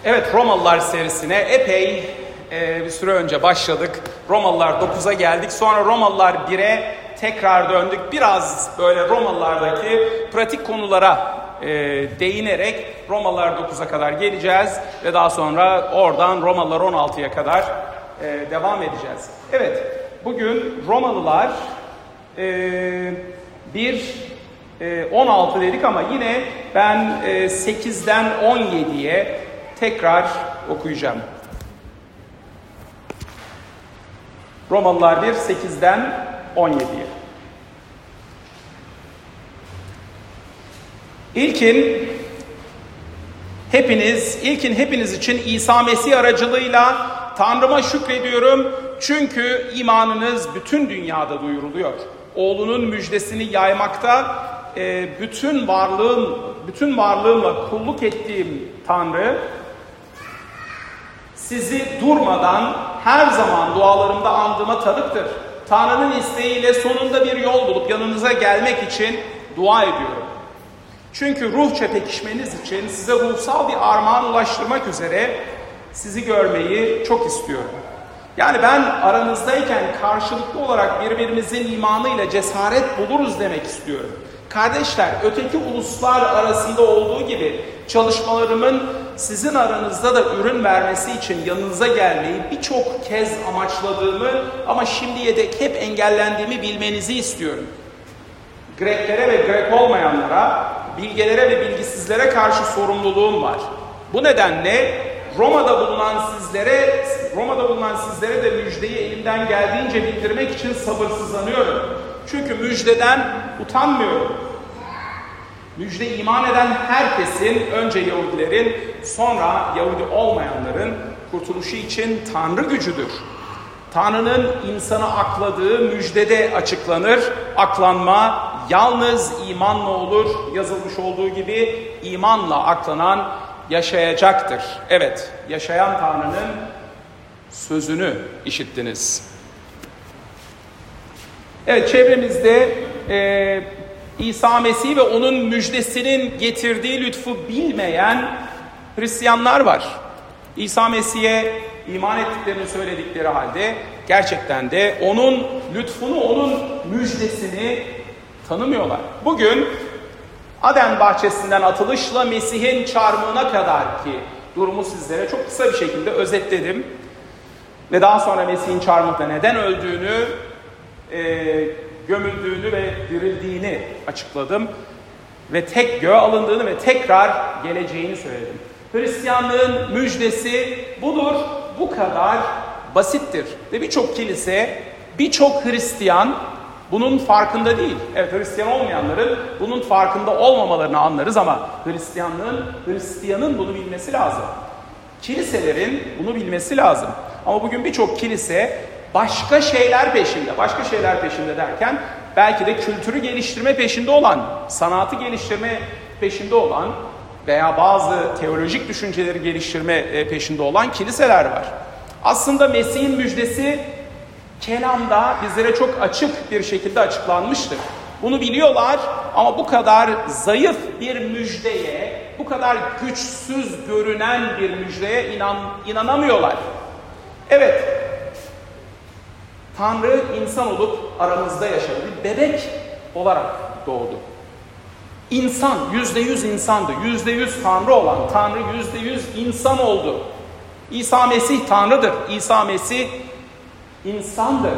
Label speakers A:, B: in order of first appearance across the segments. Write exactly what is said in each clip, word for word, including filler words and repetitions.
A: Evet, Romalılar serisine epey e, bir süre önce başladık. Romalılar dokuza geldik. Sonra Romalılar bire tekrar döndük. Biraz böyle Romalılardaki pratik konulara e, değinerek Romalılar dokuza kadar geleceğiz. Ve daha sonra oradan Romalılar on altıya kadar e, devam edeceğiz. Evet, bugün Romalılar e, bir on altı dedik ama yine ben sekizden on yediye tekrar okuyacağım. Romalılar bir, sekizden on yediye. İlkin hepiniz, ilkin hepiniz için İsa Mesih aracılığıyla Tanrı'ma şükrediyorum. Çünkü imanınız bütün dünyada duyuruluyor. Oğlunun müjdesini yaymakta bütün varlığım, bütün varlığımla kulluk ettiğim Tanrı sizi durmadan her zaman dualarımda andığıma tanıktır. Tanrı'nın isteğiyle sonunda bir yol bulup yanınıza gelmek için dua ediyorum. Çünkü ruhça pekişmeniz için size ruhsal bir armağan ulaştırmak üzere sizi görmeyi çok istiyorum. Yani ben aranızdayken karşılıklı olarak birbirimizin imanıyla cesaret buluruz demek istiyorum. Kardeşler, öteki uluslar arasında olduğu gibi çalışmalarımın sizin aranızda da ürün vermesi için yanınıza gelmeyi birçok kez amaçladığımı ama şimdiye dek hep engellendiğimi bilmenizi istiyorum. Greklere ve Grek olmayanlara, bilgelere ve bilgisizlere karşı sorumluluğum var. Bu nedenle Roma'da bulunan sizlere, Roma'da bulunan sizlere de müjdeyi elimden geldiğince bildirmek için sabırsızlanıyorum. Çünkü müjdeden utanmıyorum. Müjde iman eden herkesin, önce Yahudilerin, sonra Yahudi olmayanların kurtuluşu için Tanrı gücüdür. Tanrı'nın insanı akladığı müjdede açıklanır. Aklanma yalnız imanla olur. Yazılmış olduğu gibi imanla aklanan yaşayacaktır. Evet, yaşayan Tanrı'nın sözünü işittiniz. Evet, çevremizde e, İsa Mesih ve onun müjdesinin getirdiği lütfu bilmeyen Hristiyanlar var. İsa Mesih'e iman ettiklerini söyledikleri halde gerçekten de onun lütfunu, onun müjdesini tanımıyorlar. Bugün Aden bahçesinden atılışla Mesih'in çarmıhına kadar ki durumu sizlere çok kısa bir şekilde özetledim. Ve daha sonra Mesih'in çarmıhta neden öldüğünü, e, gömüldüğünü ve dirildiğini açıkladım. Ve tek göğe alındığını ve tekrar geleceğini söyledim. Hristiyanlığın müjdesi budur, bu kadar basittir. Ve birçok kilise, birçok Hristiyan bunun farkında değil. Evet, Hristiyan olmayanların bunun farkında olmamalarını anlarız ama Hristiyanlığın, Hristiyanın bunu bilmesi lazım. Kiliselerin bunu bilmesi lazım. Ama bugün birçok kilise başka şeyler peşinde, başka şeyler peşinde derken belki de kültürü geliştirme peşinde olan, sanatı geliştirme peşinde olan veya bazı teolojik düşünceleri geliştirme peşinde olan kiliseler var. Aslında Mesih'in müjdesi kelamda bizlere çok açık bir şekilde açıklanmıştır. Bunu biliyorlar ama bu kadar zayıf bir müjdeye, bu kadar güçsüz görünen bir müjdeye inan, inanamıyorlar. Evet, Tanrı insan olup aramızda yaşadı. Bir bebek olarak doğdu. İnsan, yüzde yüz insandı. Yüzde yüz Tanrı olan Tanrı yüzde yüz insan oldu. İsa Mesih Tanrı'dır. İsa Mesih insandır.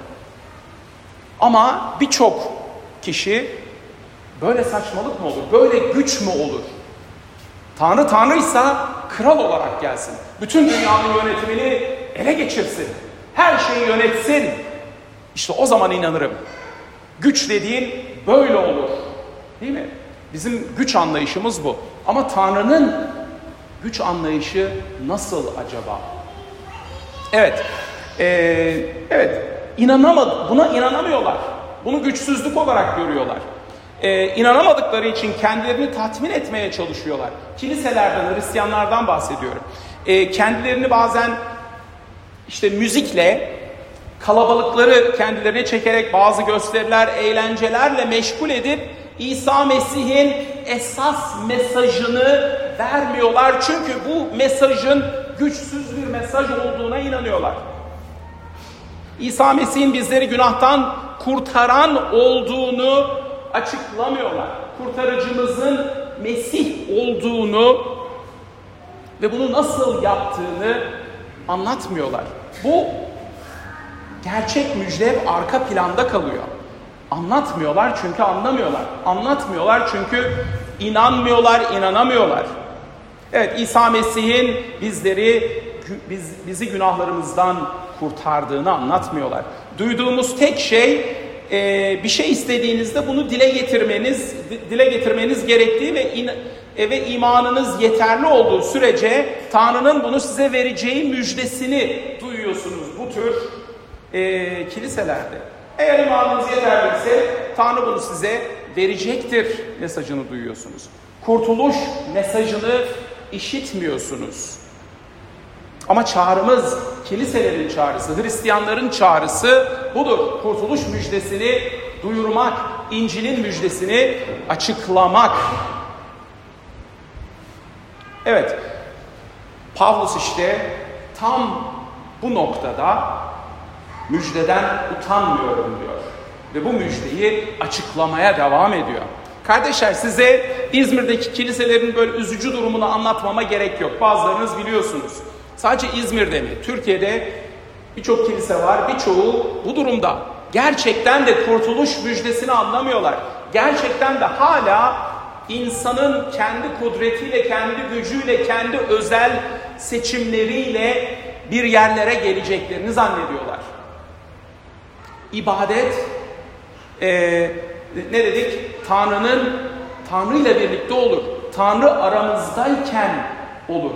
A: Ama birçok kişi böyle saçmalık mı olur? Böyle güç mü olur? Tanrı Tanrıysa kral olarak gelsin. Bütün dünyanın yönetimini ele geçirsin. Her şeyi yönetsin. İşte o zaman inanırım. Güç dediğin böyle olur. Değil mi? Bizim güç anlayışımız bu. Ama Tanrı'nın güç anlayışı nasıl acaba? Evet. Ee, evet. İnanamadı. Buna inanamıyorlar. Bunu güçsüzlük olarak görüyorlar. Ee, inanamadıkları için kendilerini tatmin etmeye çalışıyorlar. Kiliselerden, Hristiyanlardan bahsediyorum. Ee, kendilerini bazen işte müzikle, kalabalıkları kendilerine çekerek bazı gösteriler, eğlencelerle meşgul edip İsa Mesih'in esas mesajını vermiyorlar. Çünkü bu mesajın güçsüz bir mesaj olduğuna inanıyorlar. İsa Mesih'in bizleri günahtan kurtaran olduğunu açıklamıyorlar. Kurtarıcımızın Mesih olduğunu ve bunu nasıl yaptığını anlatmıyorlar. Bu gerçek müjde arka planda kalıyor. Anlatmıyorlar çünkü anlamıyorlar. Anlatmıyorlar çünkü inanmıyorlar, inanamıyorlar. Evet, İsa Mesih'in bizleri biz, bizi günahlarımızdan kurtardığını anlatmıyorlar. Duyduğumuz tek şey e, bir şey istediğinizde bunu dile getirmeniz, dile getirmeniz gerektiği ve in, e, ve imanınız yeterli olduğu sürece Tanrı'nın bunu size vereceği müjdesini duyuyorsunuz bu tür e, kiliselerde. Eğer imanınız yeterliyse Tanrı bunu size verecektir mesajını duyuyorsunuz. Kurtuluş mesajını işitmiyorsunuz. Ama çağrımız, kiliselerin çağrısı, Hristiyanların çağrısı budur. Kurtuluş müjdesini duyurmak, İncil'in müjdesini açıklamak. Evet, Pavlus işte tam bu noktada müjdeden utanmıyorum diyor. Ve bu müjdeyi açıklamaya devam ediyor. Kardeşler, size İzmir'deki kiliselerin böyle üzücü durumunu anlatmama gerek yok. Bazılarınız biliyorsunuz. Sadece İzmir'de mi? Türkiye'de birçok kilise var. Birçoğu bu durumda. Gerçekten de kurtuluş müjdesini anlamıyorlar. Gerçekten de hala insanın kendi kudretiyle, kendi gücüyle, kendi özel seçimleriyle bir yerlere geleceklerini zannediyorlar. İbadet, e, ne dedik? Tanrı'nın, Tanrı ile birlikte olur. Tanrı aramızdayken olur.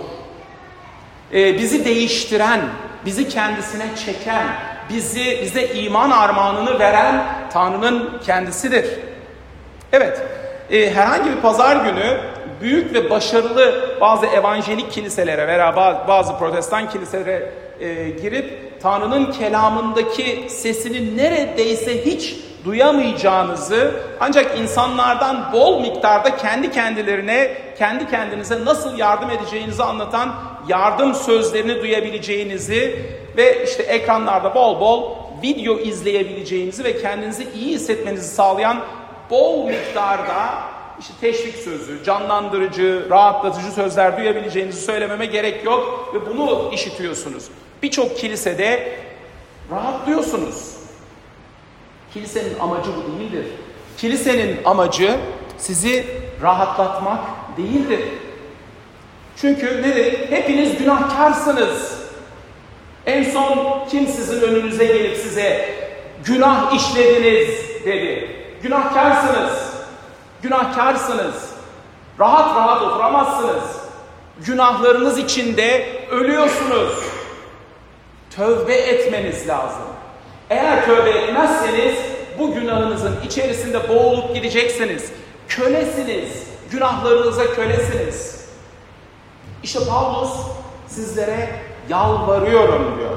A: E, bizi değiştiren, bizi kendisine çeken, bizi bize iman armağanını veren Tanrı'nın kendisidir. Evet, e, herhangi bir pazar günü büyük ve başarılı bazı evanjelik kiliselere veya bazı protestan kiliselere e, girip Tanrı'nın kelamındaki sesini neredeyse hiç duyamayacağınızı, ancak insanlardan bol miktarda kendi kendilerine, kendi kendinize nasıl yardım edeceğinizi anlatan yardım sözlerini duyabileceğinizi ve işte ekranlarda bol bol video izleyebileceğinizi ve kendinizi iyi hissetmenizi sağlayan bol miktarda işte teşvik sözü, canlandırıcı, rahatlatıcı sözler duyabileceğinizi söylememe gerek yok ve bunu işitiyorsunuz. Birçok kilisede rahatlıyorsunuz. Kilisenin amacı bu değildir. Kilisenin amacı sizi rahatlatmak değildir. Çünkü ne dedik? Hepiniz günahkarsınız. En son kim sizin önünüze gelip size günah işlediniz dedi. Günahkarsınız. Günahkarsınız. Rahat rahat oturamazsınız. Günahlarınız içinde ölüyorsunuz. Tövbe etmeniz lazım. Eğer tövbe etmezseniz bu günahınızın içerisinde boğulup gideceksiniz. Kölesiniz. Günahlarınıza kölesiniz. İşte Pavlus sizlere yalvarıyorum diyor.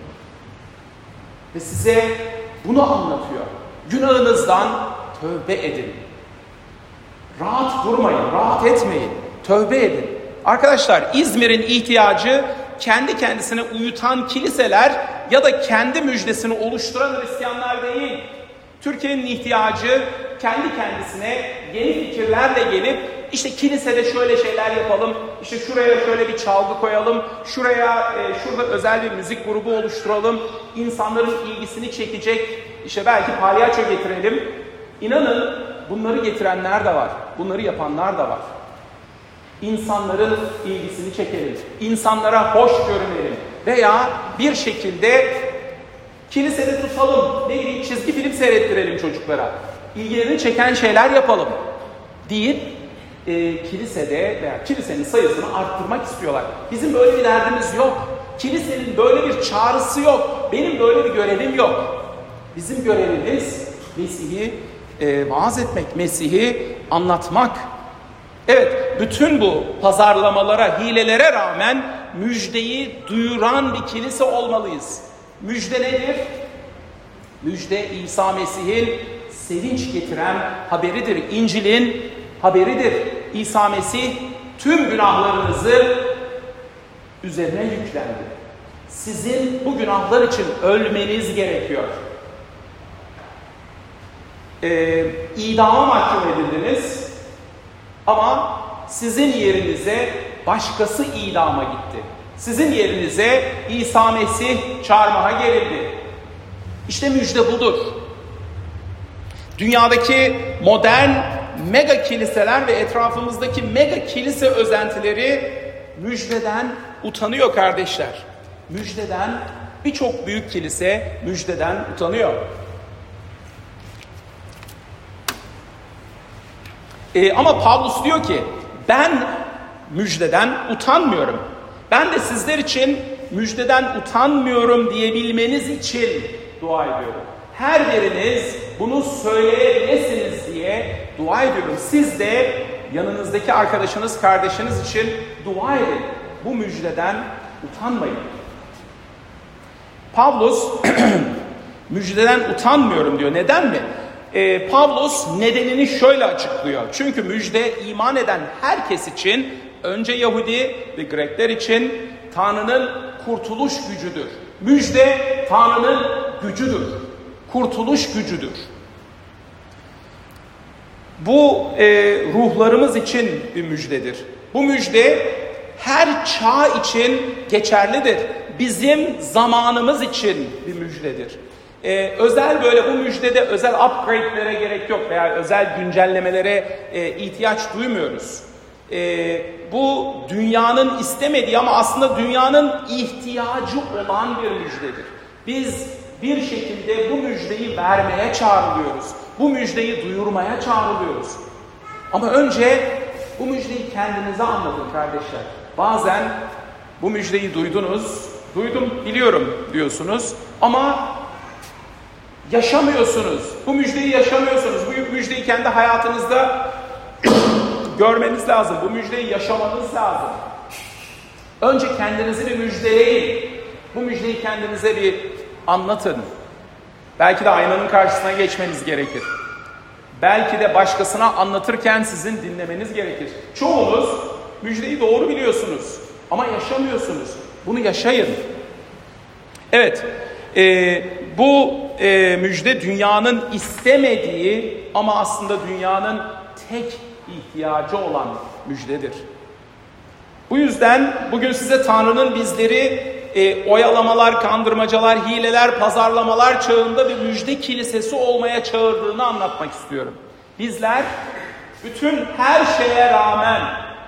A: Ve size bunu anlatıyor. Günahınızdan tövbe edin. Rahat durmayın, rahat etmeyin. Tövbe edin. Arkadaşlar, İzmir'in ihtiyacı kendi kendisine uyutan kiliseler ya da kendi müjdesini oluşturan Hristiyanlar değil. Türkiye'nin ihtiyacı kendi kendisine yeni fikirlerle gelip işte kilisede şöyle şeyler yapalım, işte şuraya şöyle bir çalgı koyalım, şuraya e, şurada özel bir müzik grubu oluşturalım, insanların ilgisini çekecek, işte belki palyaço getirelim. İnanın bunları getirenler de var, bunları yapanlar da var. İnsanların ilgisini çekelim, insanlara hoş görünelim veya bir şekilde kilisede tutalım, ne bileyim çizgi film seyrettirelim çocuklara, ilgilerini çeken şeyler yapalım deyip e, kilisede veya kilisenin sayısını arttırmak istiyorlar. Bizim böyle bir derdimiz yok. Kilisenin böyle bir çağrısı yok. Benim böyle bir görevim yok. Bizim görevimiz Mesih'i e, vaaz etmek, Mesih'i anlatmak. Evet, bütün bu pazarlamalara, hilelere rağmen müjdeyi duyuran bir kilise olmalıyız. Müjde nedir? Müjde İsa Mesih'in sevinç getiren haberidir. İncil'in haberidir. İsa Mesih tüm günahlarınızı üzerine yüklendi. Sizin bu günahlar için ölmeniz gerekiyor. Ee, idama mahkum edildiniz ama sizin yerinize başkası idama gitti. Sizin yerinize İsa Mesih çarmıha gerildi. İşte müjde budur. Dünyadaki modern mega kiliseler ve etrafımızdaki mega kilise özentileri müjdeden utanıyor kardeşler. Müjdeden, birçok büyük kilise müjdeden utanıyor. Ee, ama Pavlus diyor ki, ben müjdeden utanmıyorum. Ben de sizler için müjdeden utanmıyorum diyebilmeniz için dua ediyorum. Her biriniz bunu söyleyebilirsiniz diye dua ediyorum. Siz de yanınızdaki arkadaşınız, kardeşiniz için dua edin. Bu müjdeden utanmayın. Pavlus müjdeden utanmıyorum diyor. Neden mi? Ee, Pavlus nedenini şöyle açıklıyor. Çünkü müjde iman eden herkes için, önce Yahudi ve Grekler için Tanrı'nın kurtuluş gücüdür. Müjde Tanrı'nın gücüdür. Kurtuluş gücüdür. Bu e, ruhlarımız için bir müjdedir. Bu müjde her çağ için geçerlidir. Bizim zamanımız için bir müjdedir. Ee, özel böyle bu müjdede özel upgrade'lere gerek yok veya özel güncellemelere e, ihtiyaç duymuyoruz. E, bu dünyanın istemediği ama aslında dünyanın ihtiyacı olan bir müjdedir. Biz bir şekilde bu müjdeyi vermeye çağrılıyoruz. Bu müjdeyi duyurmaya çağrılıyoruz. Ama önce bu müjdeyi kendinize anlatın kardeşler. Bazen bu müjdeyi duydunuz, duydum biliyorum diyorsunuz ama yaşamıyorsunuz. Bu müjdeyi yaşamıyorsunuz. Bu müjdeyi kendi hayatınızda görmeniz lazım. Bu müjdeyi yaşamanız lazım. Önce kendinizi bir müjdeleyin. Bu müjdeyi kendinize bir anlatın. Belki de aynanın karşısına geçmeniz gerekir. Belki de başkasına anlatırken sizin dinlemeniz gerekir. Çoğunuz müjdeyi doğru biliyorsunuz ama yaşamıyorsunuz. Bunu yaşayın. Evet, e, bu e, müjde dünyanın istemediği ama aslında dünyanın tek ihtiyacı olan müjdedir. Bu yüzden bugün size Tanrı'nın bizleri e, oyalamalar, kandırmacalar, hileler, pazarlamalar çağında bir müjde kilisesi olmaya çağırdığını anlatmak istiyorum. Bizler bütün her şeye rağmen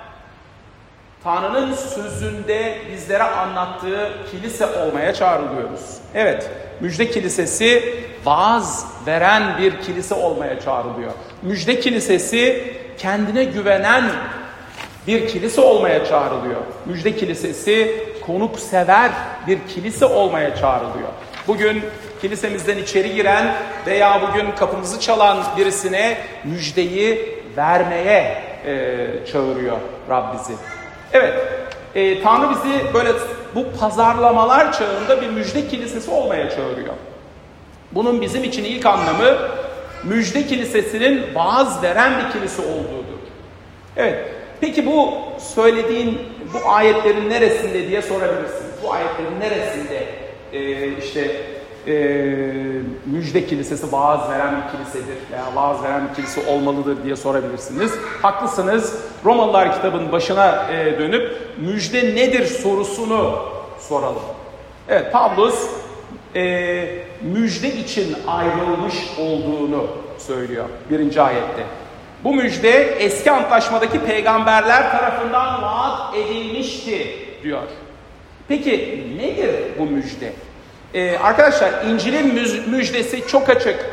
A: Tanrı'nın sözünde bizlere anlattığı kilise olmaya çağrılıyoruz. Evet, müjde kilisesi vaaz veren bir kilise olmaya çağrılıyor. Müjde kilisesi kendine güvenen bir kilise olmaya çağrılıyor. Müjde kilisesi konuksever bir kilise olmaya çağrılıyor. Bugün kilisemizden içeri giren veya bugün kapımızı çalan birisine müjdeyi vermeye e, çağırıyor Rab bizi. Evet, e, Tanrı bizi böyle bu pazarlamalar çağında bir müjde kilisesi olmaya çağırıyor. Bunun bizim için ilk anlamı müjde kilisesinin vaaz veren bir kilise olduğudur. Evet, peki bu söylediğin bu ayetlerin neresinde diye sorabilirsiniz. Bu ayetlerin neresinde e, işte e, müjde kilisesi vaaz veren bir kilisedir veya vaaz veren bir kilise olmalıdır diye sorabilirsiniz. Haklısınız. Romalılar kitabının başına e, dönüp müjde nedir sorusunu soralım. Evet, Pavlus e, müjde için ayrılmış olduğunu söylüyor birinci ayette. Bu müjde eski antlaşmadaki peygamberler tarafından vaat edilmişti diyor. Peki nedir bu müjde? Ee, arkadaşlar İncil'in müjdesi çok açık.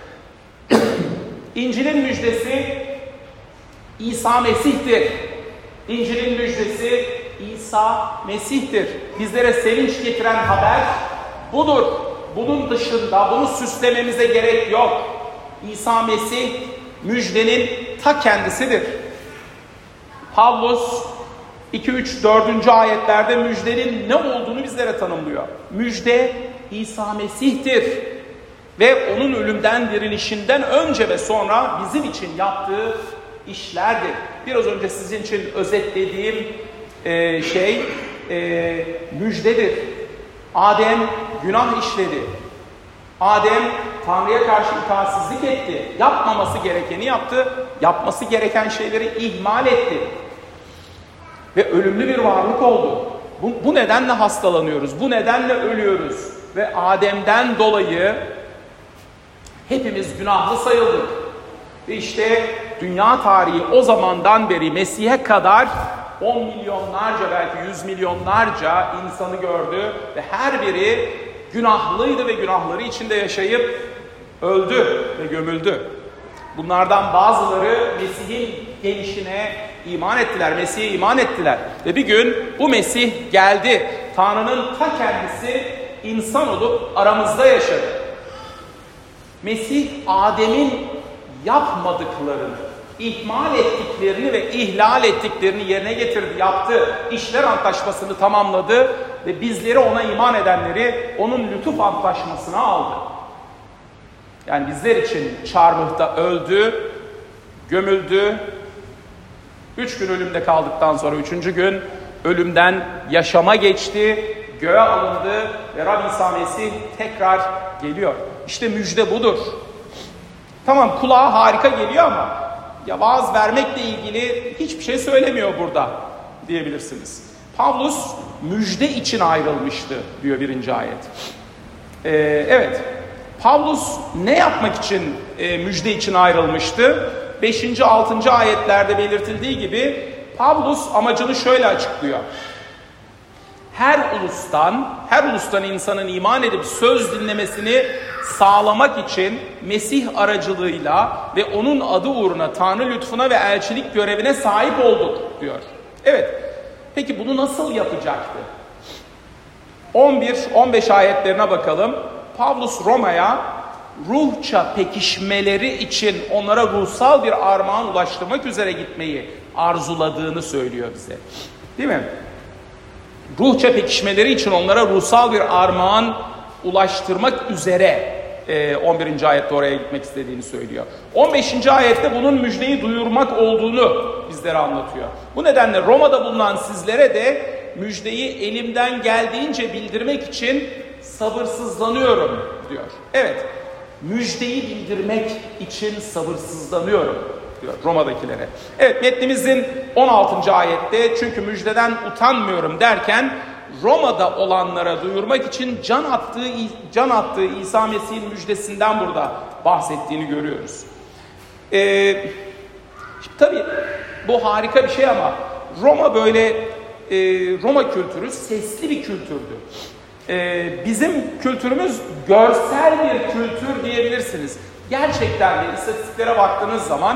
A: İncil'in müjdesi İsa Mesih'tir. İncil'in müjdesi İsa Mesih'tir. Bizlere sevinç getiren haber budur. Bunun dışında bunu süslememize gerek yok. İsa Mesih müjdenin ta kendisidir. Pavlus iki, üç, dördüncü ayetlerde müjdenin ne olduğunu bizlere tanımlıyor. Müjde İsa Mesih'tir ve onun ölümden dirilişinden önce ve sonra bizim için yaptığı işlerdir. Biraz önce sizin için özetlediğim e, şey e, müjdedir. Adem günah işledi. Adem Tanrı'ya karşı itaatsizlik etti. Yapmaması gerekeni yaptı. Yapması gereken şeyleri ihmal etti. Ve ölümlü bir varlık oldu. Bu, bu nedenle hastalanıyoruz. Bu nedenle ölüyoruz. Ve Adem'den dolayı hepimiz günahlı sayıldık. Ve işte dünya tarihi o zamandan beri Mesih'e kadar on milyonlarca belki yüz milyonlarca insanı gördü. Ve her biri günahlıydı ve günahları içinde yaşayıp öldü ve gömüldü. Bunlardan bazıları Mesih'in gelişine iman ettiler, Mesih'e iman ettiler. Ve bir gün bu Mesih geldi. Tanrı'nın ta kendisi insan olup aramızda yaşadı. Mesih Adem'in yapmadıklarını, ihmal ettiklerini ve ihlal ettiklerini yerine getirdi, yaptı. İşler antlaşmasını tamamladı ve bizleri ona iman edenleri onun lütuf antlaşmasına aldı. Yani bizler için çarmıhta öldü, gömüldü. Üç gün ölümde kaldıktan sonra üçüncü gün ölümden yaşama geçti, göğe alındı ve Rab İsa Mesih tekrar geliyor. İşte müjde budur. Tamam, kulağa harika geliyor ama ya vaaz vermekle ilgili hiçbir şey söylemiyor burada diyebilirsiniz. Pavlus müjde için ayrılmıştı diyor birinci ayet. Ee, evet, Pavlus ne yapmak için e, müjde için ayrılmıştı? beşinci altıncı ayetlerde belirtildiği gibi Pavlus amacını şöyle açıklıyor. Her ulustan, her ulustan insanın iman edip söz dinlemesini sağlamak için Mesih aracılığıyla ve onun adı uğruna Tanrı lütfuna ve elçilik görevine sahip olduk diyor. Evet, peki bunu nasıl yapacaktı? on bir on beş ayetlerine bakalım. Pavlus Roma'ya ruhça pekişmeleri için onlara ruhsal bir armağan ulaştırmak üzere gitmeyi arzuladığını söylüyor bize. Değil mi? Ruhça pekişmeleri için onlara ruhsal bir armağan ulaştırmak üzere on birinci ayette oraya gitmek istediğini söylüyor. on beşinci ayette bunun müjdeyi duyurmak olduğunu bizlere anlatıyor. Bu nedenle Roma'da bulunan sizlere de müjdeyi elimden geldiğince bildirmek için sabırsızlanıyorum diyor. Evet, müjdeyi bildirmek için sabırsızlanıyorum diyor Roma'dakilere. Evet, metnimizin on altıncı ayette çünkü müjdeden utanmıyorum derken Roma'da olanlara duyurmak için can attığı can attığı İsa Mesih'in müjdesinden burada bahsettiğini görüyoruz. Ee, tabii bu harika bir şey ama Roma böyle e, Roma kültürü sesli bir kültürdü. Ee, bizim kültürümüz görsel bir kültür diyebilirsiniz. Gerçekten de istatistiklere baktığınız zaman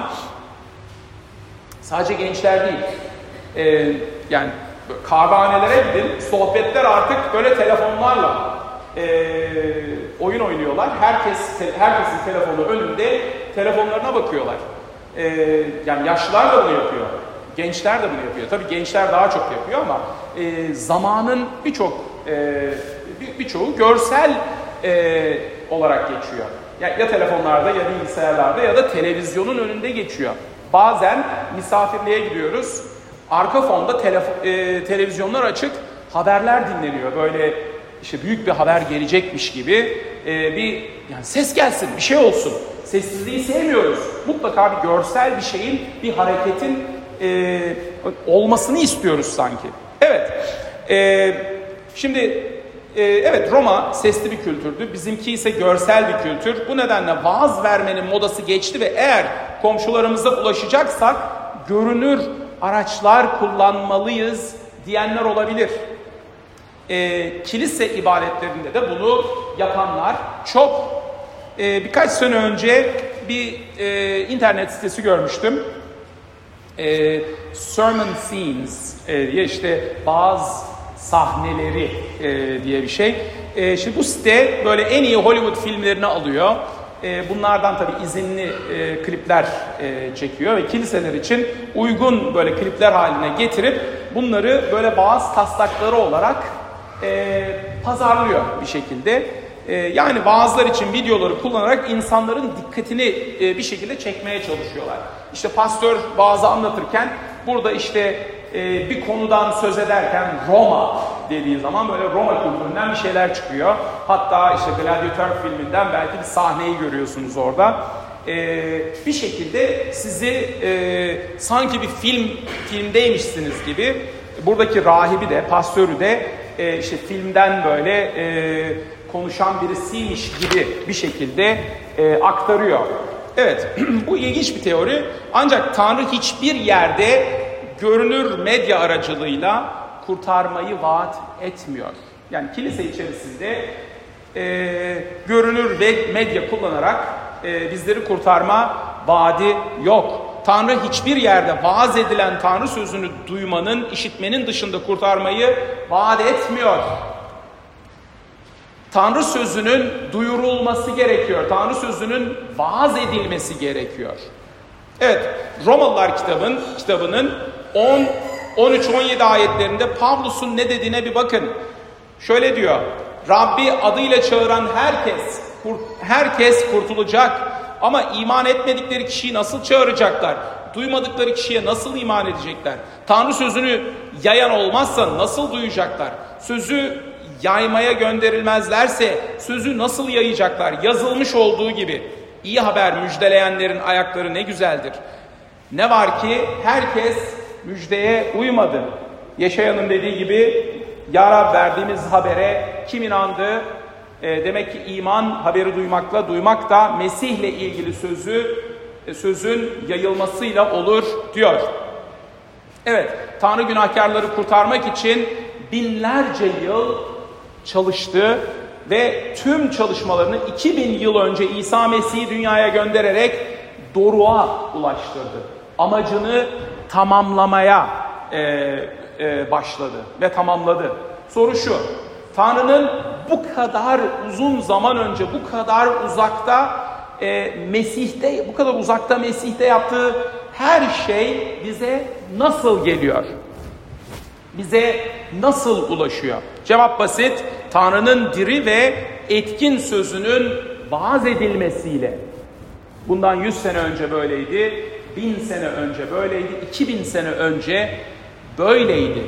A: sadece gençler değil, ee, yani kahvehanelere gidin, sohbetler artık böyle telefonlarla e, oyun oynuyorlar. Herkes herkesin telefonu önünde, telefonlarına bakıyorlar. E, yani yaşlılar da bunu yapıyor, gençler de bunu yapıyor. Tabii gençler daha çok yapıyor ama e, zamanın birçok e, bir, birçoğu görsel e, olarak geçiyor. Ya, ya telefonlarda ya bilgisayarlarda ya da televizyonun önünde geçiyor. Bazen misafirliğe gidiyoruz. Arka fonda telef- e, televizyonlar açık, haberler dinleniyor. Böyle işte büyük bir haber gelecekmiş gibi e, bir yani ses gelsin, bir şey olsun. Sessizliği sevmiyoruz. Mutlaka bir görsel bir şeyin, bir hareketin e, olmasını istiyoruz sanki. Evet. E, şimdi e, evet Roma sesli bir kültürdü. Bizimki ise görsel bir kültür. Bu nedenle vaaz vermenin modası geçti ve eğer komşularımıza ulaşacaksak görünür araçlar kullanmalıyız diyenler olabilir. E, kilise ibadetlerinde de bunu yapanlar çok. E, birkaç sene önce bir e, internet sitesi görmüştüm. E, Sermon Scenes e, diye işte bazı sahneleri e, diye bir şey. E, şimdi bu site böyle en iyi Hollywood filmlerini alıyor. Bunlardan tabii izinli e, klipler e, çekiyor ve kiliseler için uygun böyle klipler haline getirip bunları böyle bazı taslakları olarak e, pazarlıyor bir şekilde. E, yani vaazlar için videoları kullanarak insanların dikkatini e, bir şekilde çekmeye çalışıyorlar. İşte pastör vaazı anlatırken burada işte e, bir konudan söz ederken Roma dediği zaman böyle Roma kültüründen bir şeyler çıkıyor. Hatta işte Gladiator filminden belki bir sahneyi görüyorsunuz orada. Ee, bir şekilde sizi e, sanki bir film filmdeymişsiniz gibi, buradaki rahibi de pastörü de e, işte filmden böyle e, konuşan birisiymiş gibi bir şekilde e, aktarıyor. Evet, bu ilginç bir teori, ancak Tanrı hiçbir yerde görünür medya aracılığıyla kurtarmayı vaat etmiyor. Yani kilise içerisinde e, görünür ve medya kullanarak e, bizleri kurtarma vaadi yok. Tanrı hiçbir yerde vaaz edilen Tanrı sözünü duymanın, işitmenin dışında kurtarmayı vaat etmiyor. Tanrı sözünün duyurulması gerekiyor. Tanrı sözünün vaaz edilmesi gerekiyor. Evet, Romalılar kitabın, kitabının on, on üç on yedi ayetlerinde Pavlus'un ne dediğine bir bakın. Şöyle diyor: Rabbi adıyla çağıran herkes, herkes kurtulacak. Ama iman etmedikleri kişiyi nasıl çağıracaklar? Duymadıkları kişiye nasıl iman edecekler? Tanrı sözünü yayan olmazsa nasıl duyacaklar? Sözü yaymaya gönderilmezlerse sözü nasıl yayacaklar? Yazılmış olduğu gibi iyi haber müjdeleyenlerin ayakları ne güzeldir. Ne var ki herkes müjdeye uymadı. Yaşayanın dediği gibi, Ya Rab verdiğimiz habere kim inandı? E, demek ki iman haberi duymakla, duymak da Mesih'le ilgili sözü e, sözün yayılmasıyla olur diyor. Evet, Tanrı günahkarları kurtarmak için binlerce yıl çalıştı ve tüm çalışmalarını iki bin yıl önce İsa Mesih'i dünyaya göndererek doruğa ulaştırdı. Amacını tamamlamaya e, e, başladı ve tamamladı. Soru şu: Tanrı'nın bu kadar uzun zaman önce, bu kadar uzakta e, Mesih'te, bu kadar uzakta Mesih'te yaptığı her şey bize nasıl geliyor? Bize nasıl ulaşıyor? Cevap basit: Tanrı'nın diri ve etkin sözünün vaaz edilmesiyle. Bundan yüz sene önce böyleydi, bin sene önce böyleydi, iki bin sene önce böyleydi.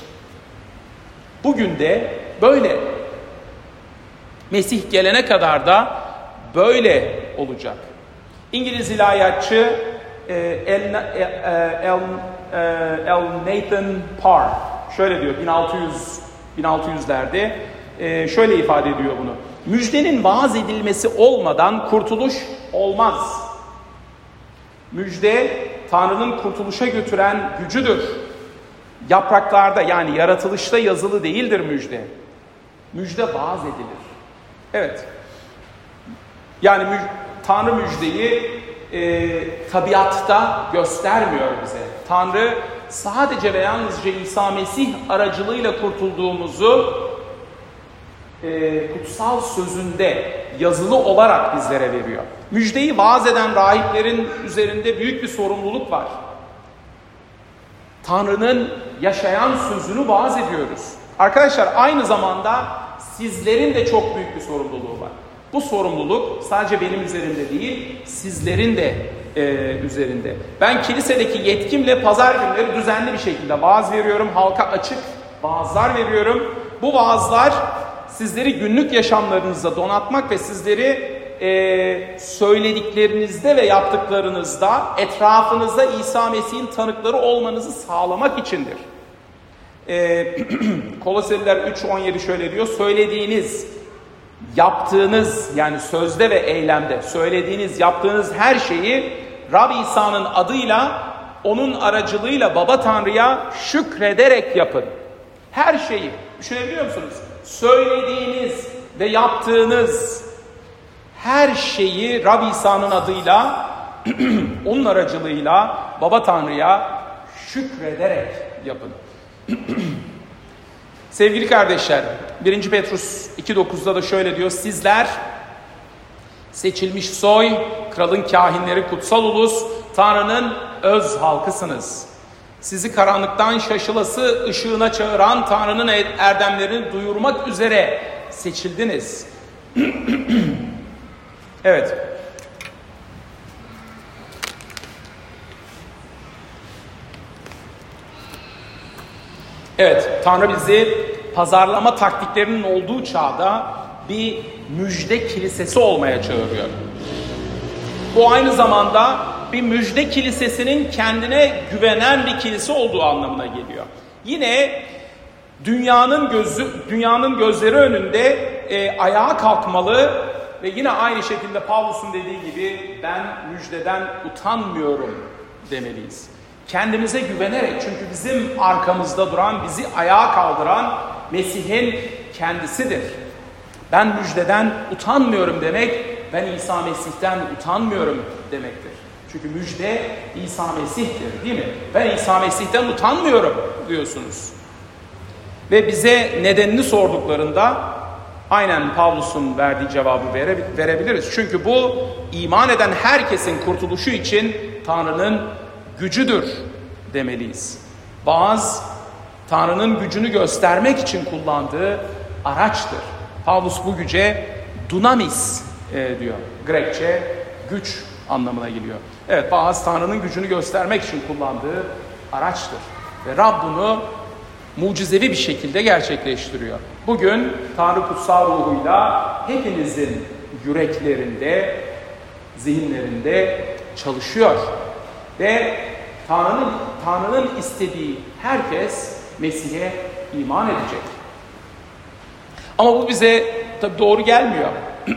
A: Bugün de böyle. Mesih gelene kadar da böyle olacak. İngiliz ilahiyatçı El, El, El Nathan Parr şöyle diyor, bin altı yüzlerde şöyle ifade ediyor bunu: müjdenin vaaz edilmesi olmadan kurtuluş olmaz. Müjde Tanrı'nın kurtuluşa götüren gücüdür. Yapraklarda, yani yaratılışta yazılı değildir müjde. Müjde vaaz edilir. Evet. Yani mü- Tanrı müjdeyi e, tabiatta göstermiyor bize. Tanrı sadece ve yalnızca İsa Mesih aracılığıyla kurtulduğumuzu e, kutsal sözünde yazılı olarak bizlere veriyor. Müjdeyi vaaz eden rahiplerin üzerinde büyük bir sorumluluk var. Tanrı'nın yaşayan sözünü vaaz ediyoruz. Arkadaşlar, aynı zamanda sizlerin de çok büyük bir sorumluluğu var. Bu sorumluluk sadece benim üzerimde değil, sizlerin de e, üzerinde. Ben kilisedeki yetkimle pazar günleri düzenli bir şekilde vaaz veriyorum. Halka açık vaazlar veriyorum. Bu vaazlar sizleri günlük yaşamlarınızda donatmak ve sizleri e, söylediklerinizde ve yaptıklarınızda etrafınızda İsa Mesih'in tanıkları olmanızı sağlamak içindir. E, Koloseliler üç on yedi şöyle diyor: söylediğiniz, yaptığınız, yani sözde ve eylemde söylediğiniz, yaptığınız her şeyi Rab İsa'nın adıyla, onun aracılığıyla Baba Tanrı'ya şükrederek yapın. Her şeyi düşünebiliyor musunuz? Söylediğiniz ve yaptığınız her şeyi Rab İsa'nın adıyla, onun aracılığıyla Baba Tanrı'ya şükrederek yapın. Sevgili kardeşler, birinci Petrus iki dokuzda da şöyle diyor: sizler seçilmiş soy, kralın kâhinleri, kutsal ulus, Tanrı'nın öz halkısınız. Sizi karanlıktan şaşılası ışığına çağıran Tanrı'nın erdemlerini duyurmak üzere seçildiniz. Evet. Evet, Tanrı bizi pazarlama taktiklerinin olduğu çağda bir müjde kilisesi olmaya çağırıyor. Bu aynı zamanda bir müjde kilisesinin kendine güvenen bir kilise olduğu anlamına geliyor. Yine dünyanın gözü, dünyanın gözleri önünde e, ayağa kalkmalı ve yine aynı şekilde Pavlus'un dediği gibi ben müjdeden utanmıyorum demeliyiz. Kendimize güvenerek, çünkü bizim arkamızda duran, bizi ayağa kaldıran Mesih'in kendisidir. Ben müjdeden utanmıyorum demek, ben İsa Mesih'ten utanmıyorum demektir. Çünkü müjde İsa Mesih'tir, değil mi? Ben İsa Mesih'ten utanmıyorum diyorsunuz. Ve bize nedenini sorduklarında aynen Pavlus'un verdiği cevabı vere, verebiliriz. Çünkü bu iman eden herkesin kurtuluşu için Tanrı'nın gücüdür demeliyiz. Vaaz, Tanrı'nın gücünü göstermek için kullandığı araçtır. Pavlus bu güce dunamis e, diyor. Grekçe güç anlamına geliyor. Evet, vaaz Tanrı'nın gücünü göstermek için kullandığı araçtır. Ve Rab bunu mucizevi bir şekilde gerçekleştiriyor. Bugün Tanrı kutsal ruhuyla hepinizin yüreklerinde, zihinlerinde çalışıyor. Ve Tanrı'nın Tanrı'nın istediği herkes Mesih'e iman edecek. Ama bu bize tabii doğru gelmiyor.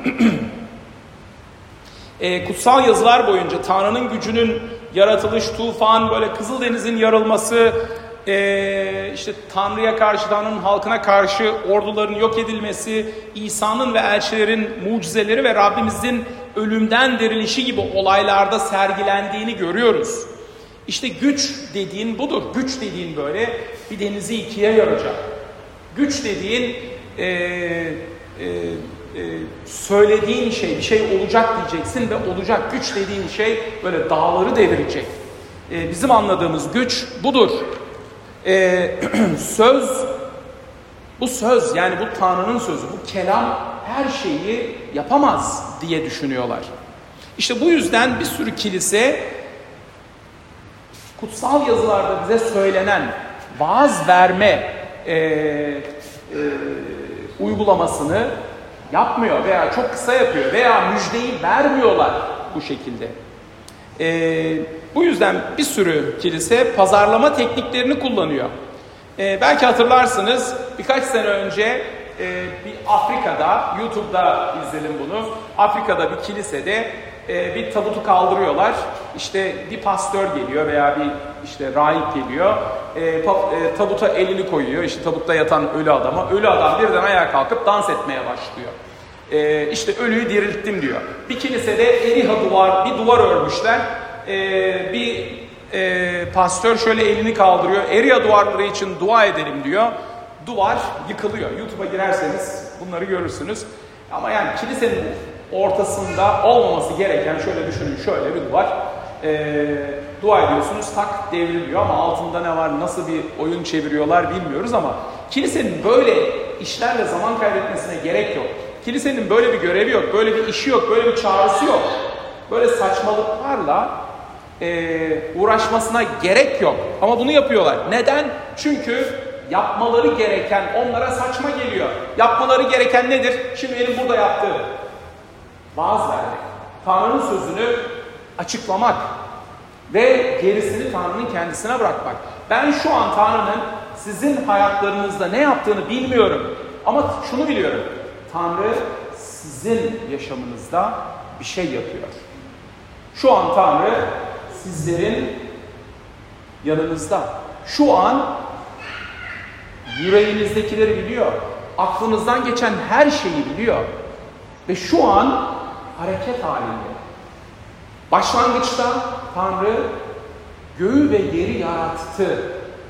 A: e, kutsal yazılar boyunca Tanrı'nın gücünün yaratılış, tufan, böyle Kızıldeniz'in yarılması, e, işte Tanrı'ya karşı, Tanrı'nın halkına karşı orduların yok edilmesi, İsa'nın ve elçilerin mucizeleri ve Rabbimizin ölümden dirilişi gibi olaylarda sergilendiğini görüyoruz. İşte güç dediğin budur. Güç dediğin böyle bir denizi ikiye yaracak. Güç dediğin e, e, e, söylediğin şey, bir şey olacak diyeceksin ve olacak. Güç dediğin şey böyle dağları devirecek. E, bizim anladığımız güç budur. E, söz, bu söz, yani bu Tanrı'nın sözü, bu kelam her şeyi yapamaz diye düşünüyorlar. İşte bu yüzden bir sürü kilise kutsal yazılarda bize söylenen vaaz verme e, e, uygulamasını yapmıyor veya çok kısa yapıyor veya müjdeyi vermiyorlar bu şekilde. E, bu yüzden bir sürü kilise pazarlama tekniklerini kullanıyor. E, belki hatırlarsınız, birkaç sene önce e, bir Afrika'da, YouTube'da izledim bunu. Afrika'da bir kilisede e, bir tabutu kaldırıyorlar. İşte bir pastör geliyor veya bir işte rahip geliyor. E, pa, e, tabuta elini koyuyor. İşte tabutta yatan ölü adama. Ölü adam birden ayağa kalkıp dans etmeye başlıyor. E, işte ölüyü dirilttim diyor. Bir kilisede Eriha duvar, bir duvar örmüşler. E, bir e, pastör şöyle elini kaldırıyor. Eriha duvarları için dua edelim diyor. Duvar yıkılıyor. YouTube'a girerseniz bunları görürsünüz. Ama yani kilisenin ortasında olmaması gereken, şöyle düşünün, şöyle bir duvar. E, dua ediyorsunuz, tak devriliyor ama altında ne var, nasıl bir oyun çeviriyorlar bilmiyoruz ama kilisenin böyle işlerle zaman kaybetmesine gerek yok. Kilisenin böyle bir görevi yok, böyle bir işi yok, böyle bir çağrısı yok. Böyle saçmalıklarla e, uğraşmasına gerek yok. Ama bunu yapıyorlar. Neden? Çünkü yapmaları gereken onlara saçma geliyor. Yapmaları gereken nedir? Şimdi benim burada yaptığım vaaz vermek, Tanrı'nın sözünü açıklamak ve gerisini Tanrı'nın kendisine bırakmak. Ben şu an Tanrı'nın sizin hayatlarınızda ne yaptığını bilmiyorum. Ama şunu biliyorum. Tanrı sizin yaşamınızda bir şey yapıyor. Şu an Tanrı sizlerin yanınızda. Şu an yüreğinizdekileri biliyor. Aklınızdan geçen her şeyi biliyor. Ve şu an hareket halinde. Başlangıçta Tanrı göğü ve yeri yarattı.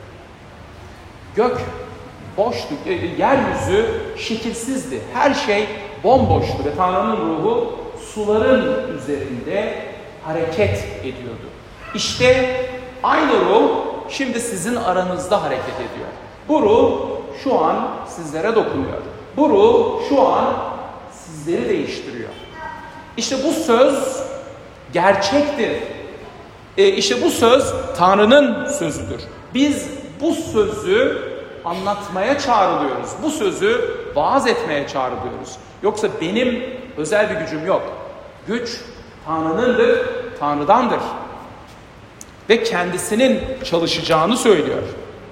A: Gök boştu, yeryüzü şekilsizdi. Her şey bomboştu ve Tanrı'nın ruhu suların üzerinde hareket ediyordu. İşte aynı ruh şimdi sizin aranızda hareket ediyor. Bu ruh şu an sizlere dokunuyor. Bu ruh şu an sizleri değiştiriyor. İşte bu söz gerçektir. E işte bu söz Tanrı'nın sözüdür. Biz bu sözü anlatmaya çağrılıyoruz. Bu sözü vaaz etmeye çağrılıyoruz. Yoksa benim özel bir gücüm yok. Güç Tanrı'nındır, Tanrı'dandır. Ve kendisinin çalışacağını söylüyor.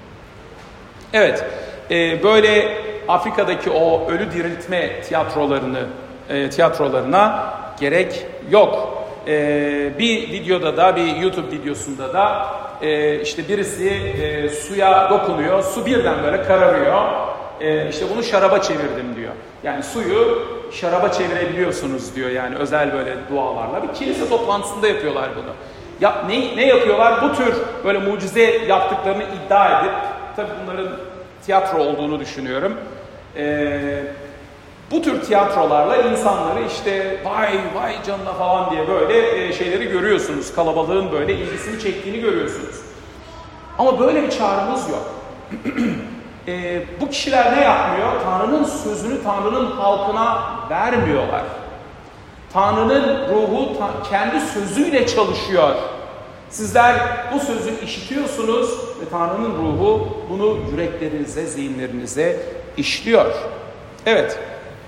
A: Evet, e, böyle Afrika'daki o ölü diriltme tiyatrolarını, e, tiyatrolarına gerek yok. E, bir videoda da, bir YouTube videosunda da e, işte birisi e, suya dokunuyor, su birden böyle kararıyor. E, işte bunu şaraba çevirdim diyor. Yani suyu şaraba çevirebiliyorsunuz diyor, yani özel böyle dualarla. Bir kilise toplantısında yapıyorlar bunu. Ya, ne, ne yapıyorlar? Bu tür böyle mucize yaptıklarını iddia edip, tabii bunların tiyatro olduğunu düşünüyorum. Ee, bu tür tiyatrolarla insanları işte vay vay canına falan diye böyle e, şeyleri görüyorsunuz. Kalabalığın böyle ilgisini çektiğini görüyorsunuz. Ama böyle bir çağrımız yok. e, bu kişiler ne yapmıyor? Tanrı'nın sözünü Tanrı'nın halkına vermiyorlar. Tanrı'nın ruhu ta- kendi sözüyle çalışıyor. Sizler bu sözü işitiyorsunuz ve Tanrı'nın ruhu bunu yüreklerinize, zihinlerinize işliyor. Evet,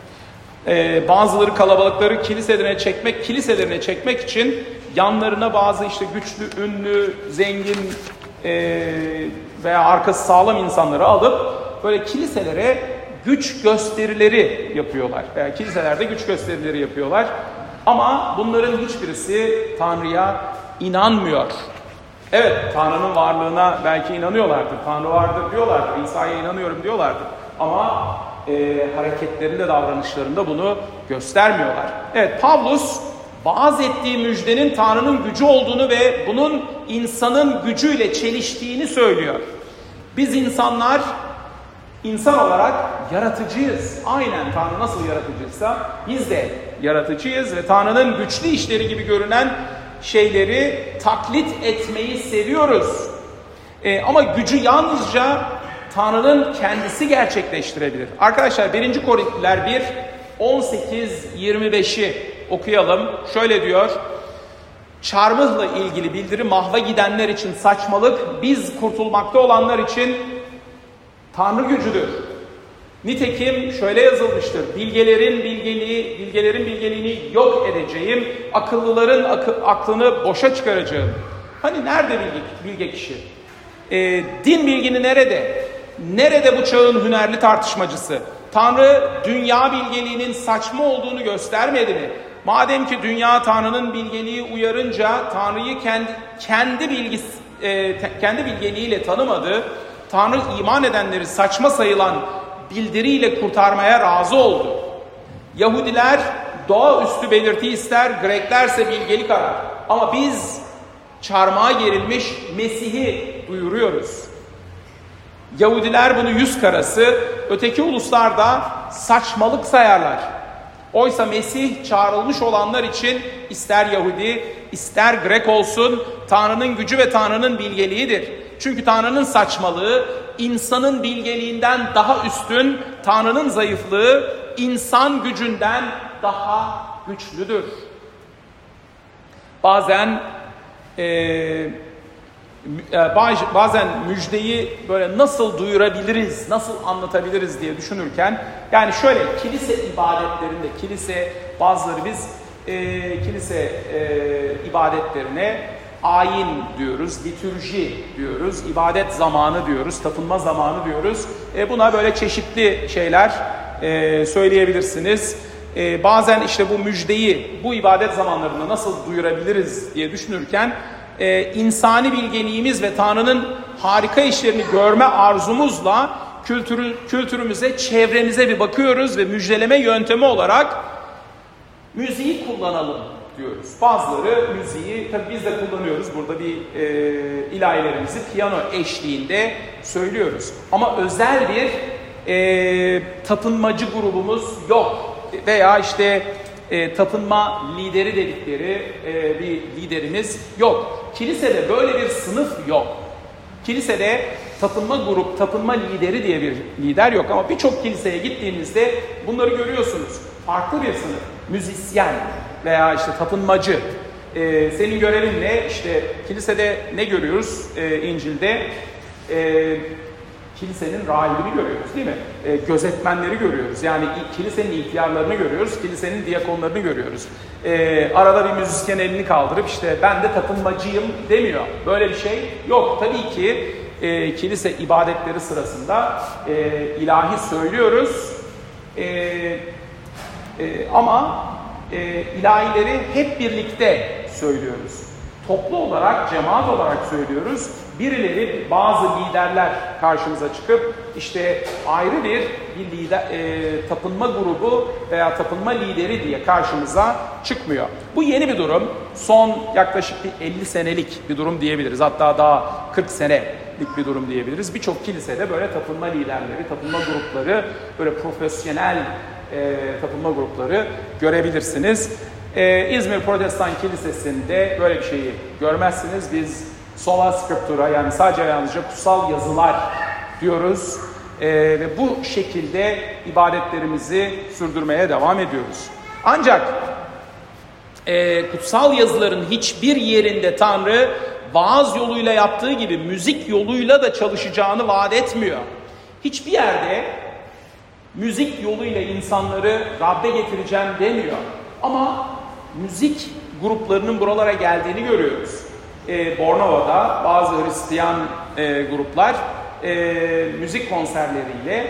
A: ee, bazıları kalabalıkları kiliselerine çekmek, kiliselerine çekmek için yanlarına bazı işte güçlü, ünlü, zengin e, veya arkası sağlam insanları alıp böyle kiliselere güç gösterileri yapıyorlar. Veya kiliselerde güç gösterileri yapıyorlar. Ama bunların hiçbirisi Tanrı'ya inanmıyor. Evet, Tanrı'nın varlığına belki inanıyorlardır. Tanrı vardır diyorlardır. İsa'ya inanıyorum diyorlardır. Ama e, hareketlerinde, davranışlarında bunu göstermiyorlar. Evet, Pavlus vaaz ettiği müjdenin Tanrı'nın gücü olduğunu ve bunun insanın gücüyle çeliştiğini söylüyor. Biz insanlar insan olarak yaratıcıyız. Aynen Tanrı nasıl yaratıcıysa biz de yaratıcıyız ve Tanrı'nın güçlü işleri gibi görünen şeyleri taklit etmeyi seviyoruz. Ee, ama gücü yalnızca Tanrı'nın kendisi gerçekleştirebilir. Arkadaşlar birinci Korintiler bir on sekiz yirmi beşi okuyalım. Şöyle diyor: çarmıhla ilgili bildiri mahva gidenler için saçmalık, biz kurtulmakta olanlar için Tanrı gücüdür. Nitekim şöyle yazılmıştır: bilgelerin bilgeliği, bilgelerin bilgeliğini yok edeceğim, akıllıların akı, aklını boşa çıkaracağım. Hani nerede bilge, bilge kişi? E, din bilgini nerede? Nerede bu çağın hünerli tartışmacısı? Tanrı dünya bilgeliğinin saçma olduğunu göstermedi mi? Madem ki dünya Tanrı'nın bilgeliği uyarınca Tanrı'yı kendi kendi bilgisi e, kendi bilgeliğiyle tanımadı. Tanrı iman edenleri saçma sayılan bildiriyle kurtarmaya razı oldu. Yahudiler doğaüstü belirti ister, Greklerse bilgelik arar. Ama biz çarmıha gerilmiş Mesih'i duyuruyoruz. Yahudiler bunu yüz karası, öteki uluslar da saçmalık sayarlar. Oysa Mesih çağrılmış olanlar için ister Yahudi, ister Grek olsun Tanrı'nın gücü ve Tanrı'nın bilgeliğidir. Çünkü Tanrı'nın saçmalığı insanın bilgeliğinden daha üstün, Tanrı'nın zayıflığı insan gücünden daha güçlüdür. Bazen e, bazen müjdeyi böyle nasıl duyurabiliriz, nasıl anlatabiliriz diye düşünürken, yani şöyle kilise ibadetlerinde, kilise bazıları biz e, kilise e, ibadetlerine ayin diyoruz, litürji diyoruz, ibadet zamanı diyoruz, tapınma zamanı diyoruz. E, buna böyle çeşitli şeyler e, söyleyebilirsiniz. E, bazen işte bu müjdeyi bu ibadet zamanlarında nasıl duyurabiliriz diye düşünürken e, insani bilgeliğimiz ve Tanrı'nın harika işlerini görme arzumuzla kültürü, kültürümüze, çevremize bir bakıyoruz ve müjdeleme yöntemi olarak müziği kullanalım diyoruz. Bazıları müziği, tabii biz de kullanıyoruz. Burada bir e, ilahilerimizi piyano eşliğinde söylüyoruz. Ama özel bir e, tapınmacı grubumuz yok. Veya işte e, tapınma lideri dedikleri e, bir liderimiz yok. Kilisede böyle bir sınıf yok. Kilisede tapınma grup, tapınma lideri diye bir lider yok. Ama birçok kiliseye gittiğinizde bunları görüyorsunuz. Farklı bir sınıf. Müzisyen veya işte tapınmacı. Ee, senin görevin ne? İşte kilisede ne görüyoruz ee, İncil'de? Ee, kilisenin rahibini görüyoruz değil mi? Ee, gözetmenleri görüyoruz. Yani kilisenin ihtiyarlarını görüyoruz. Kilisenin diyakonlarını görüyoruz. Ee, arada bir müzisyen elini kaldırıp işte ben de tapınmacıyım demiyor. Böyle bir şey yok. Tabii ki e, kilise ibadetleri sırasında e, ilahi söylüyoruz. E, e, ama e, ilahileri hep birlikte söylüyoruz. Toplu olarak, cemaat olarak söylüyoruz. Birileri, bazı liderler karşımıza çıkıp işte ayrı bir, bir lider, e, tapınma grubu veya tapınma lideri diye karşımıza çıkmıyor. Bu yeni bir durum. Son yaklaşık bir elli senelik bir durum diyebiliriz. Hatta daha kırk senelik bir durum diyebiliriz. Birçok kilisede böyle tapınma liderleri, tapınma grupları, böyle profesyonel e, tapınma grupları görebilirsiniz. Ee, İzmir Protestan Kilisesi'nde böyle bir şeyi görmezsiniz. Biz sola scriptura, yani sadece yalnızca kutsal yazılar diyoruz. Ee, ve bu şekilde ibadetlerimizi sürdürmeye devam ediyoruz. Ancak e, kutsal yazıların hiçbir yerinde Tanrı vaaz yoluyla yaptığı gibi müzik yoluyla da çalışacağını vaat etmiyor. Hiçbir yerde müzik yoluyla insanları Rab'be getireceğim demiyor. Ama müzik gruplarının buralara geldiğini görüyoruz. Ee, Bornova'da bazı Hristiyan e, gruplar e, müzik konserleriyle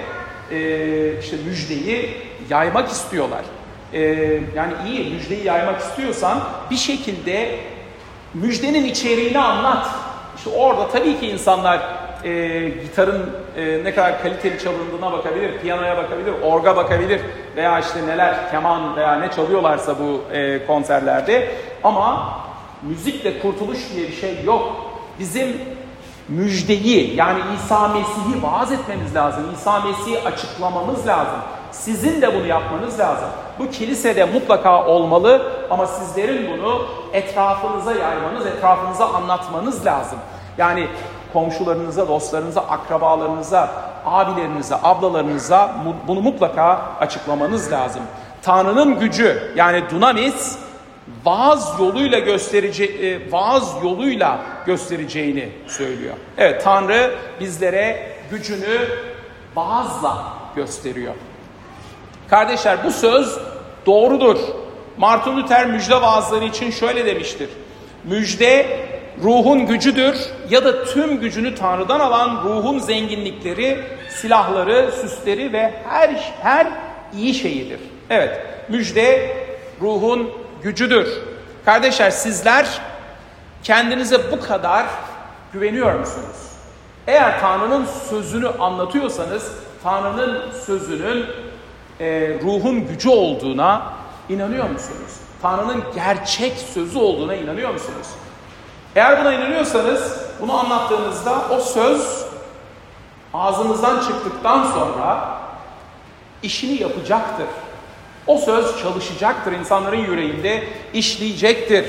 A: e, işte müjdeyi yaymak istiyorlar. E, yani iyi, müjdeyi yaymak istiyorsan bir şekilde müjdenin içeriğini anlat. İşte orada tabii ki insanlar e, gitarın e, ne kadar kaliteli çalındığına bakabilir, piyanoya bakabilir, orga bakabilir veya işte neler, keman veya ne çalıyorlarsa bu e, konserlerde. Ama müzikle kurtuluş diye bir şey yok. Bizim müjdeyi, yani İsa Mesih'i vaaz etmemiz lazım. İsa Mesih'i açıklamamız lazım. Sizin de bunu yapmanız lazım. Bu kilisede mutlaka olmalı ama sizlerin bunu etrafınıza yaymanız, etrafınıza anlatmanız lazım. Yani komşularınıza, dostlarınıza, akrabalarınıza, abilerinize, ablalarınıza bunu mutlaka açıklamanız lazım. Tanrı'nın gücü, yani dunamis, vaaz yoluyla gösterici, vaaz yoluyla göstereceğini söylüyor. Evet, Tanrı bizlere gücünü vaazla gösteriyor. Kardeşler, bu söz doğrudur. Martin Luther müjde vaazları için şöyle demiştir. Müjde ruhun gücüdür ya da tüm gücünü Tanrı'dan alan ruhun zenginlikleri, silahları, süsleri ve her her iyi şeyidir. Evet, müjde ruhun gücüdür. Kardeşler, sizler kendinize bu kadar güveniyor musunuz? Eğer Tanrı'nın sözünü anlatıyorsanız, Tanrı'nın sözünün e, ruhun gücü olduğuna inanıyor musunuz? Tanrı'nın gerçek sözü olduğuna inanıyor musunuz? Eğer buna inanıyorsanız, bunu anlattığınızda o söz ağzınızdan çıktıktan sonra işini yapacaktır. O söz çalışacaktır, insanların yüreğinde işleyecektir.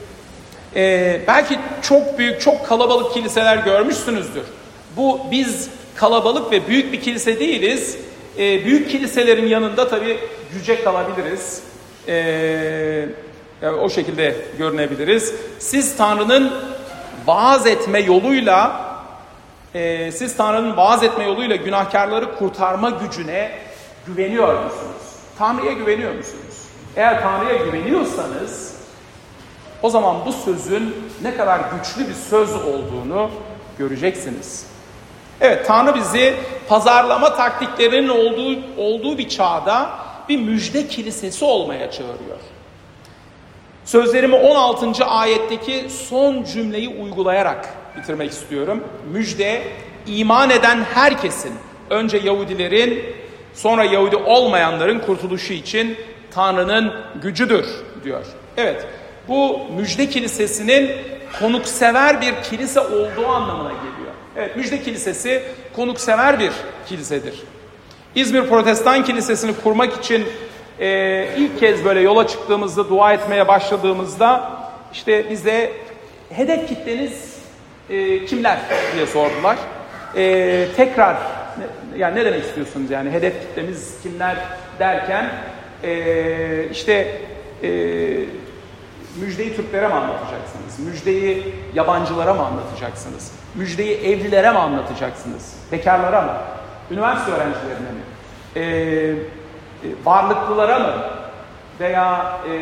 A: Ee, belki çok büyük, çok kalabalık kiliseler görmüşsünüzdür. Bu, biz kalabalık ve büyük bir kilise değiliz. Ee, büyük kiliselerin yanında tabii cüce kalabiliriz. Ee, yani o şekilde görünebiliriz. Siz Tanrı'nın vaaz etme yoluyla, e, siz Tanrı'nın vaaz etme yoluyla günahkarları kurtarma gücüne güveniyor musunuz? Tanrı'ya güveniyor musunuz? Eğer Tanrı'ya güveniyorsanız, o zaman bu sözün ne kadar güçlü bir söz olduğunu göreceksiniz. Evet, Tanrı bizi pazarlama taktiklerinin olduğu, olduğu bir çağda bir müjde kilisesi olmaya çağırıyor. Sözlerimi on altıncı ayetteki son cümleyi uygulayarak bitirmek istiyorum. Müjde, iman eden herkesin, önce Yahudilerin, sonra Yahudi olmayanların kurtuluşu için Tanrı'nın gücüdür diyor. Evet, bu müjde kilisesinin konuksever bir kilise olduğu anlamına geliyor. Evet, müjde kilisesi konuksever bir kilisedir. İzmir Protestan Kilisesi'ni kurmak için e, ilk kez böyle yola çıktığımızda, dua etmeye başladığımızda işte bize hedef kitleniz e, kimler diye sordular. e, tekrar, yani ne demek istiyorsunuz yani hedef kitlemiz kimler derken e, işte e, müjdeyi Türklere mi anlatacaksınız? Müjdeyi yabancılara mı anlatacaksınız? Müjdeyi evlilere mi anlatacaksınız? Bekarlara mı? Üniversite öğrencilerine mi? E, e, varlıklılara mı? Veya e,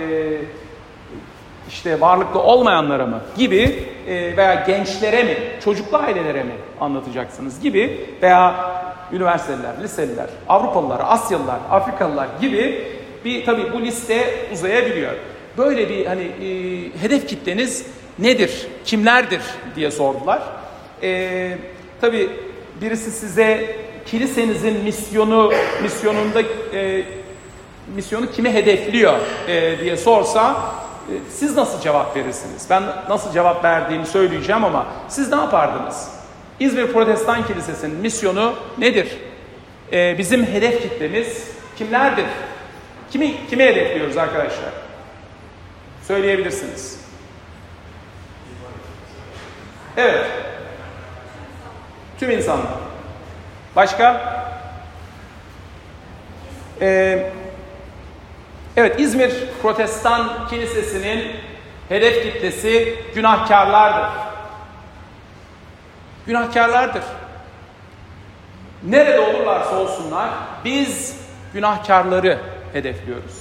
A: işte varlıklı olmayanlara mı? Gibi e, veya gençlere mi? Çocuklu ailelere mi anlatacaksınız? Gibi veya üniversiteliler, liseliler, Avrupalılar, Asyalılar, Afrikalılar gibi bir tabii bu liste uzayabiliyor. Böyle bir hani e, hedef kitleniz nedir, kimlerdir diye sordular. E, tabii birisi size kilisenizin misyonu, misyonunda e, misyonu kimi hedefliyor e, diye sorsa e, siz nasıl cevap verirsiniz? Ben nasıl cevap verdiğimi söyleyeceğim ama siz ne yapardınız? İzmir Protestan Kilisesi'nin misyonu nedir? E, bizim hedef kitlemiz kimlerdir? Kimi, kimi hedefliyoruz arkadaşlar? Söyleyebilirsiniz. Evet. Tüm insanlar. Başka? Ee, evet, İzmir Protestan Kilisesi'nin hedef kitlesi günahkarlardır. Günahkarlardır. Nerede olurlarsa olsunlar biz günahkarları hedefliyoruz.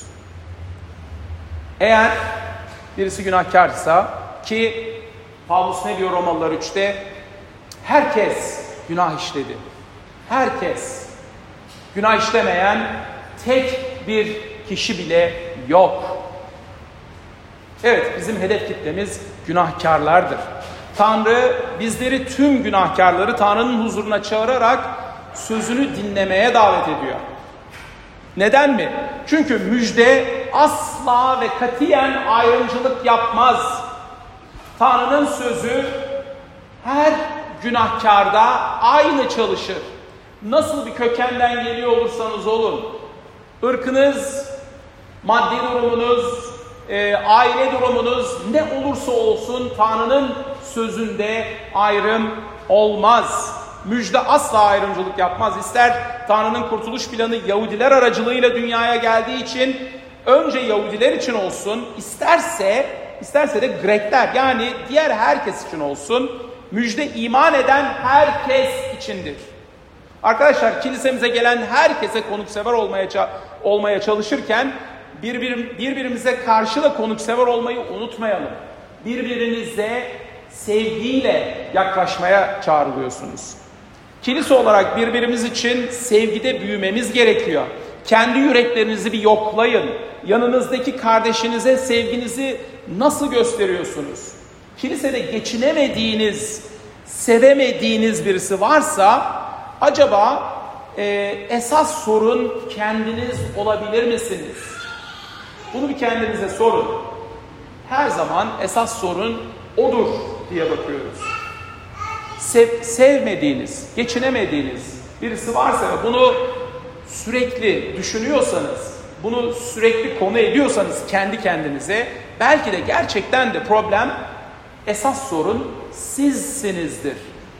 A: Eğer birisi günahkarsa ki Pavlus ne diyor Romalılar üçte? Herkes günah işledi. Herkes. Günah işlemeyen tek bir kişi bile yok. Evet, bizim hedef kitlemiz günahkarlardır. Tanrı bizleri tüm günahkarları Tanrı'nın huzuruna çağırarak sözünü dinlemeye davet ediyor. Neden mi? Çünkü müjde asla ve katiyen ayrımcılık yapmaz. Tanrı'nın sözü her günahkarda aynı çalışır. Nasıl bir kökenden geliyor olursanız olun, ırkınız, maddi durumunuz, e, aile durumunuz ne olursa olsun Tanrı'nın sözünde ayrım olmaz. Müjde asla ayrımcılık yapmaz. İster Tanrı'nın kurtuluş planı Yahudiler aracılığıyla dünyaya geldiği için önce Yahudiler için olsun, isterse isterse de Grekler yani diğer herkes için olsun, müjde iman eden herkes içindir. Arkadaşlar kilisemize gelen herkese konuksever olmaya olmaya çalışırken birbir, birbirimize karşı da konuksever olmayı unutmayalım. Birbirinize sevgiyle yaklaşmaya çağrılıyorsunuz. Kilise olarak birbirimiz için sevgide büyümemiz gerekiyor. Kendi yüreklerinizi bir yoklayın. Yanınızdaki kardeşinize sevginizi nasıl gösteriyorsunuz? Kilisede geçinemediğiniz, sevemediğiniz birisi varsa acaba e, esas sorun kendiniz olabilir misiniz? Bunu bir kendinize sorun. Her zaman esas sorun odur diye bakıyoruz. Sev, sevmediğiniz, geçinemediğiniz birisi varsa ve bunu sürekli düşünüyorsanız, bunu sürekli konu ediyorsanız kendi kendinize, belki de gerçekten de problem, esas sorun sizsinizdir.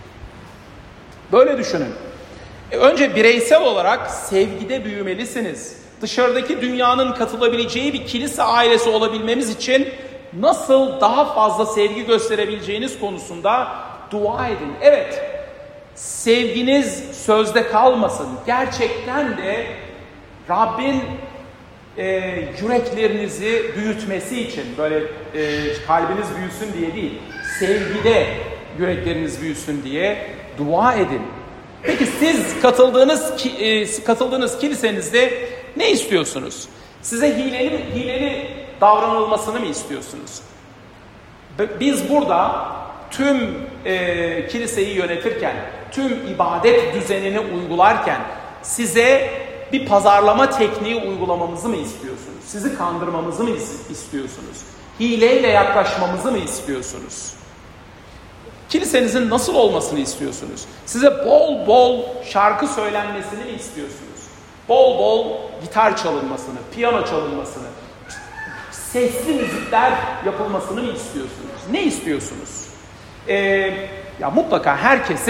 A: Böyle düşünün. Önce bireysel olarak sevgide büyümelisiniz. Dışarıdaki dünyanın katılabileceği bir kilise ailesi olabilmemiz için nasıl daha fazla sevgi gösterebileceğiniz konusunda dua edin. Evet, sevginiz sözde kalmasın. Gerçekten de Rabbin e, yüreklerinizi büyütmesi için, böyle e, kalbiniz büyüsün diye değil, sevgide yürekleriniz büyüsün diye dua edin. Peki siz katıldığınız e, katıldığınız kilisenizde ne istiyorsunuz? Size hileli hileli davranılmasını mı istiyorsunuz? Biz burada tüm e, kiliseyi yönetirken, tüm ibadet düzenini uygularken size bir pazarlama tekniği uygulamamızı mı istiyorsunuz? Sizi kandırmamızı mı istiyorsunuz? Hileyle yaklaşmamızı mı istiyorsunuz? Kilisenizin nasıl olmasını istiyorsunuz? Size bol bol şarkı söylenmesini mi istiyorsunuz? Bol bol gitar çalınmasını, piyano çalınmasını, sesli müzikler yapılmasını mı istiyorsunuz? Ne istiyorsunuz? Ee, ya mutlaka herkesin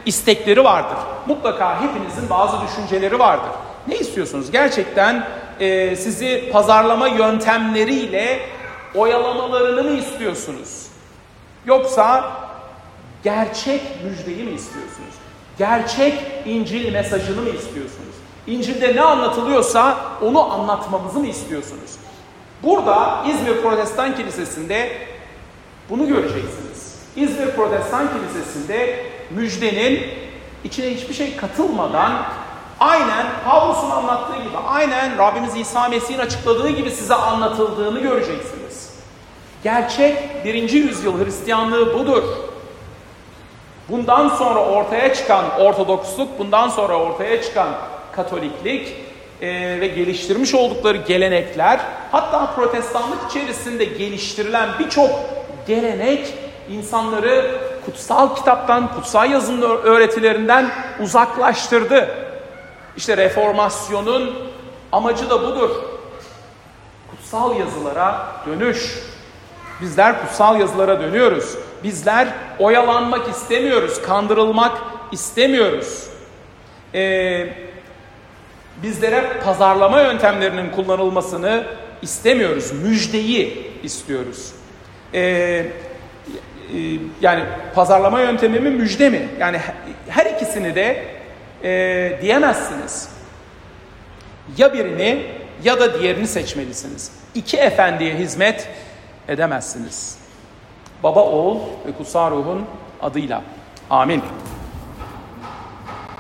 A: istekleri vardır. Mutlaka hepinizin bazı düşünceleri vardır. Ne istiyorsunuz? Gerçekten e, sizi pazarlama yöntemleriyle oyalamalarını mı istiyorsunuz? Yoksa gerçek müjdeyi mi istiyorsunuz? Gerçek İncil mesajını mı istiyorsunuz? İncil'de ne anlatılıyorsa onu anlatmamızı mı istiyorsunuz? Burada İzmir Protestan Kilisesi'nde bunu göreceksiniz. İzmir Protestan Kilisesi'nde müjdenin içine hiçbir şey katılmadan aynen Pavlus'un anlattığı gibi, aynen Rabbimiz İsa Mesih'in açıkladığı gibi size anlatıldığını göreceksiniz. Gerçek birinci yüzyıl Hristiyanlığı budur. Bundan sonra ortaya çıkan Ortodoksluk, bundan sonra ortaya çıkan Katoliklik e, ve geliştirmiş oldukları gelenekler, hatta Protestanlık içerisinde geliştirilen birçok gelenek insanları kutsal kitaptan, kutsal yazının öğretilerinden uzaklaştırdı. İşte reformasyonun amacı da budur. Kutsal yazılara dönüş. Bizler kutsal yazılara dönüyoruz. Bizler oyalanmak istemiyoruz, kandırılmak istemiyoruz. Ee, bizlere pazarlama yöntemlerinin kullanılmasını istemiyoruz. Müjdeyi istiyoruz. Ee, e, yani pazarlama yöntemi mi, müjde mi? Yani her ikisini de e, diyemezsiniz. Ya birini ya da diğerini seçmelisiniz. İki efendiye hizmet edemezsiniz. Baba, Oğul ve Kutsal Ruh'un adıyla. Amin.